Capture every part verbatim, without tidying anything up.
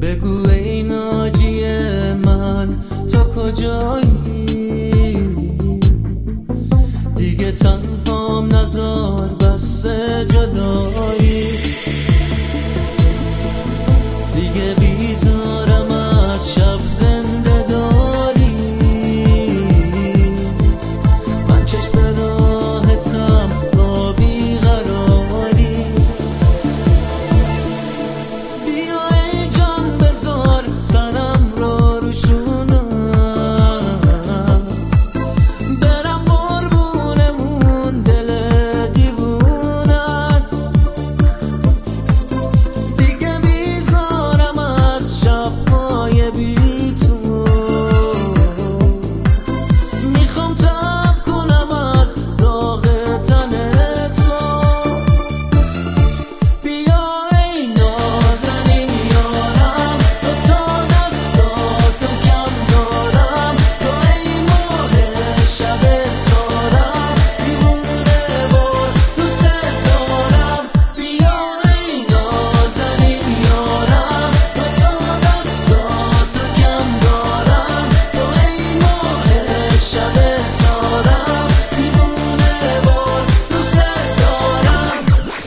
بگو ای ناجی من تو کجایی؟ دیگه تنهام نذار بس جدایی، دیگه بیزارم از شب زنده داری. من چشم راحتم با بیقراری، بیا ای جان بذار سرم رو روشونم، برم قربونمون دل دیوونت. دیگه بیزارم از شب‌های بی تو، میخوام تب کنم از داغ تن تو. بیا ای نازنین یارم، تو تا دستاتو کم دارم، تو ای ماه شب تارم، دیوونه بار دوست دارم. بیا ای نازنین یارم، تو تا دستاتو کم دارم، تو ای ماه شب تارم، دیوونه بار دوست دارم.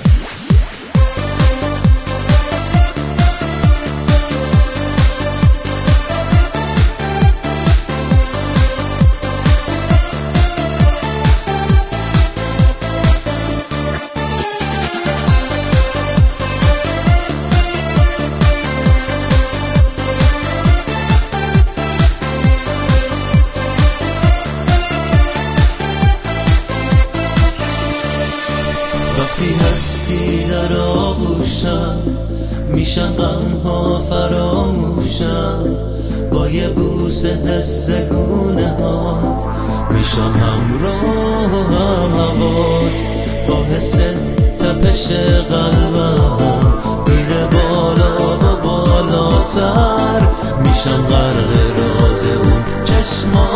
وقتی هستی در آغوشم، میشن غمها فراموشم، با یه بوسه حس گونه هات، میشم همراه و هم هوات. با حست تپش قلبم میره بالا و بالاتر، میشم غرق راز اون چشمات.